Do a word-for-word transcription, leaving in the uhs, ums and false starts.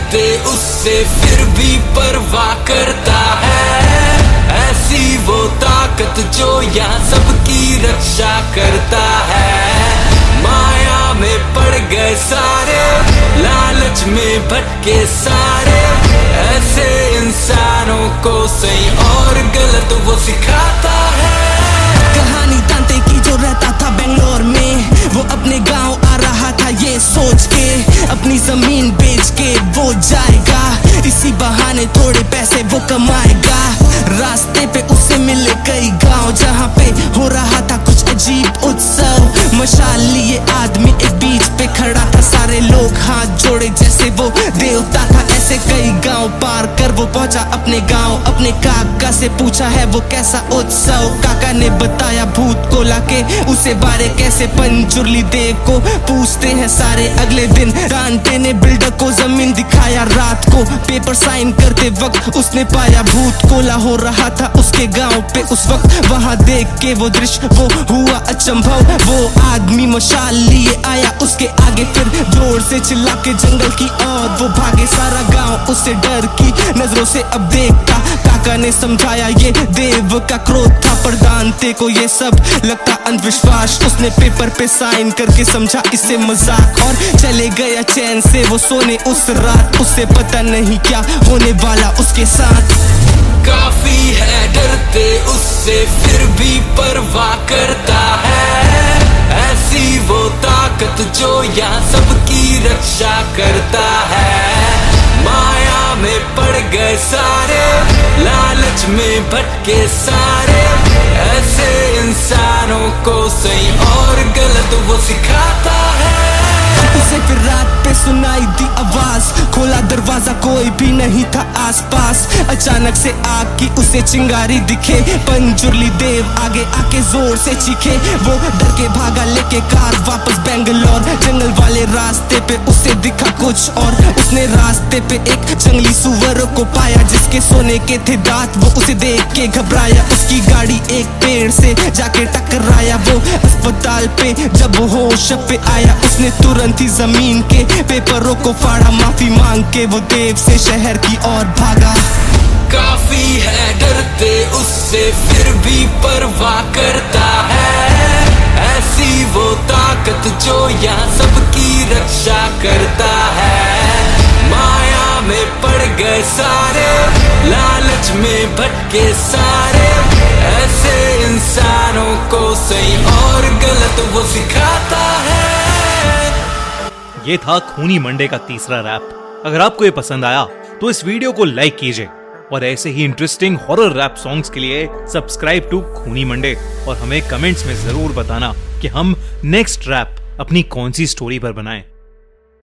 डरते उससे फिर भी परवाह करता है। ऐसी वो ताकत जो यहाँ सबकी रक्षा करता है। माया में पड़ गए सारे, लालच में भटके सारे, ऐसे इंसानों को सही और गलत वो सिखाता है। कहानी तांते की जो रहता था बेंगलोर में, वो अपने गांव आ रहा था ये सोच के, अपनी जमीन बेच के वो जाएगा, इसी बहाने थोड़े पैसे वो कमाएगा। रास्ते पे उससे मिले कई गांव जहां पे हो रहा था कुछ अजीब उत्सव। मशाल लिए आदमी एक बीच पे खड़ा था, सारे लोग हाथ जोड़े जैसे वो देवता था। ऐसे कई गांव पार कर वो पहुंचा अपने गांव, अपने काका से पूछा है वो कैसा उत्सव। काका ने बताया भूत को लाके उसे बारे कैसे पंचुरली देव को पूछते हैं सारे। अगले दिन डांटे ने बिल्डर को जमीन दिखाया रात को, पेपर साइन करते वक्त उसने पाया भूत कोला हो रहा था उसके गांव पे उस वक्त। वहां देख के वो दृश्य वो हुआ अचंभव, वो आदमी मशाल लिए आया उसके आगे, फिर जोर से चिल्ला के जंगल की ओर वो भागे। सारा गांव उससे डर की नजरों से अब देखता। काका ने समझाया ये देव का क्रोध था, पर दांते को ये सब लगता अंधविश्वास। उसने पेपर पे साइन करके समझा इसे मजाक और चले गया चैन से वो सोने उस रात। उसे पता नहीं क्या होने वाला उसके साथ। काफी है डरते उससे फिर भी परवाह करता है। ऐसी वो ताकत जो यहाँ सबकी रक्षा करता है। माया में पड़ गए सारे, लालच में भटके सारे, ऐसे इंसानों को सही और गलत वो सिखाता है। उसे फिर रात पे सुनाई दी आवाज, खोला दरवाजा कोई भी नहीं था आसपास। अचानक से आग की उसे चिंगारी दिखे, पंचुरली देव आगे आके जोर से चीखे। वो डर के भागा लेके कार वापस बेंगलोर। जंगल वाले रास्ते पे उसे दिखा कुछ और, उसने रास्ते पे एक जंगली सुअर को पाया जिसके सोने के थे दांत। वो उसे देख के घबराया, उसकी गाड़ी एक पेड़ से जाके टकराया। वो अस्पताल पे जब होश पे आया, उसने तुरंत ही जमीन के पेपरों को फाड़ा। माफी मांग के वो देव से शहर की ओर भागा। काफी है डरते उससे फिर भी परवाह करता है। ऐसी वो ताकत जो यहाँ सबकी रक्षा करता है। माया में पड़ गए सारे, लालच में भटके सारे, ऐसे इंसानों को सही और गलत वो सिखाता है। ये था खूनी मंडे का तीसरा रैप। अगर आपको ये पसंद आया तो इस वीडियो को लाइक कीजिए और ऐसे ही इंटरेस्टिंग हॉरर रैप सॉन्ग्स के लिए सब्सक्राइब टू खूनी मंडे। और हमें कमेंट्स में जरूर बताना कि हम नेक्स्ट रैप अपनी कौन सी स्टोरी पर बनाएं।